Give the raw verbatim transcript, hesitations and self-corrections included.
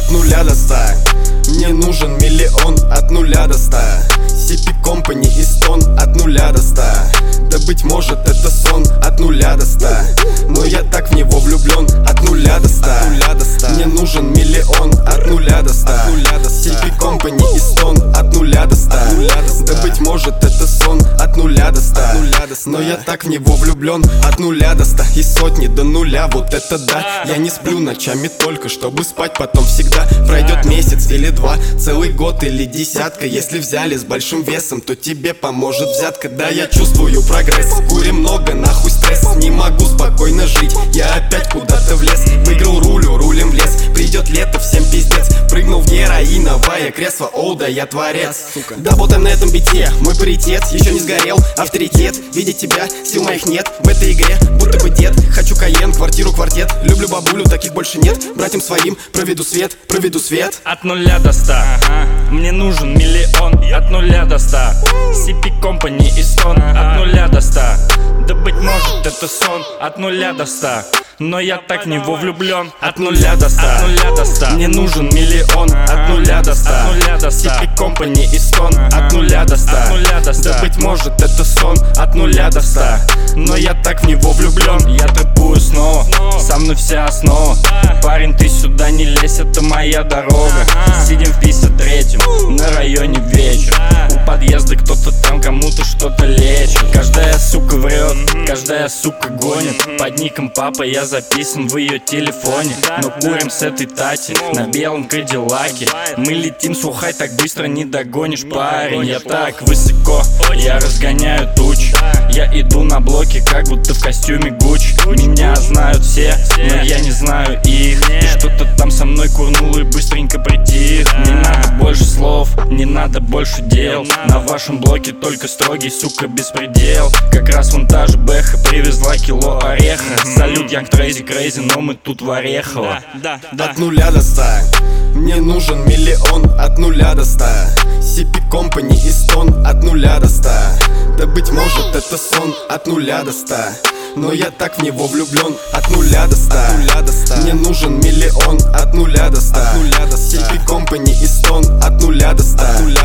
от нуля до ста. Мне нужен миллион от нуля до ста. си пи Company и стон от нуля до ста. Да быть может это сон от нуля до ста. Но я так в него влюблен от нуля до ста. Мне нужен миллион от нуля до ста. си пи Company и стон от нуля до ста. Да быть может это сон от нуля до ста. Но я так в него влюблен от нуля до ста. И сотни до нуля, вот это да. Я не сплю ночами только, чтобы спать потом всегда. Пройдет месяц или два, целый год или десятка. Если взяли с большим весом, то тебе поможет взятка. Да, я чувствую прогресс, курим много, нахуй стресс. Не могу спокойно жить, я опять куда-то влез. Выиграл рулю, рулем в лес. Придет лето, всем пиздец. Прыгнул в героиновое кресло, оу, да я творец. Работаем на этом бите, мой паритет еще не сгорел. Авторитет, видеть тебя, сил моих нет в этой игре, будто бы дед. Хочу каен, квартиру, квартет. Люблю бабулю, таких больше нет. Братьям своим проведу свет, проведу свет. От нуля до ста, ага. Мне нужен миллион от нуля до ста. си пи Company и стон от нуля до ста. Да быть может это сон от нуля до ста. Но я так в него влюблен от нуля до ста. От нуля до ста. Мне нужен миллион от нуля до ста. си пи Company и стон от нуля до ста. Да быть может это сон от нуля до ста. Но я так в него влюблен. Я трэпую снова, со мной вся основа. Парень, ты сюда не лезь, это моя дорога. Сидим в пятьдесят третьем, на районе вечер. У подъезда кто-то там кому-то что-то лечит. Каждая сука врет, каждая сука гонит. Под ником папа я записан в ее телефоне. Но курим с этой Тати на белом кадиллаке. Мы летим, слухай, так быстро не догонишь, парень. Я так высоко, я разгоняю тучи. Я иду на блоке, как будто в костюме Гуччи. Меня знают все, но я не знаю их. И что-то там со мной курнул и быстренько притих. Не надо больше слов, не надо больше дел. На вашем блоке только строгий, сука, беспредел. Как раз вон та же Бэха привезла кило ореха. Салют, Янг Трейзи Крейзи, но мы тут в Орехово. От нуля до ста. Мне нужен миллион от нуля до ста. си пи Company и стон от нуля до ста. Да быть может это сон от нуля до ста. Но я так в него влюблен от нуля до ста. Мне нужен миллион от нуля до ста. си пи Company и стон от нуля до ста.